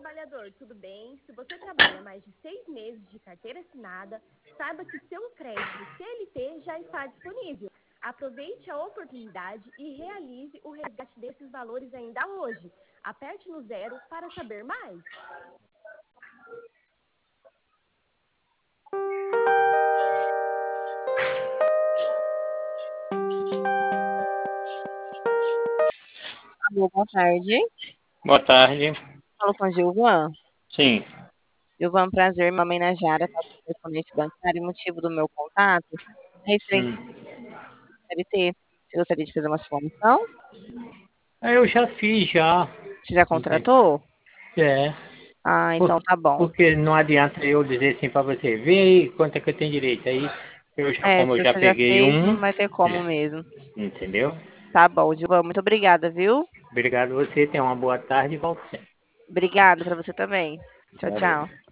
trabalhador, tudo bem? Se você trabalha mais de 6 meses de carteira assinada, saiba que seu crédito CLT já está disponível. Aproveite a oportunidade e realize o resgate desses valores ainda hoje. Aperte no 0 para saber mais. Alô, boa tarde. Boa tarde. Falo com a Gilvan. Sim. Gilvan, é um prazer, meu nome é Najara, tá com o correspondente bancário. O motivo do meu contato é referente ao CLT. Você gostaria de fazer uma explanação? Eu já fiz, já. Você já contratou? É. Ah, então tá bom. Porque não adianta eu dizer assim pra você, vê aí quanto é que eu tenho direito. Aí, como eu Se já você já peguei fez, um, não vai ter como mesmo. entendeu? Tá bom, Gilvan, muito obrigada, viu? Obrigado a você, tenha uma boa tarde e volte sempre. Obrigada pra você também. Tchau, Valeu. tchau.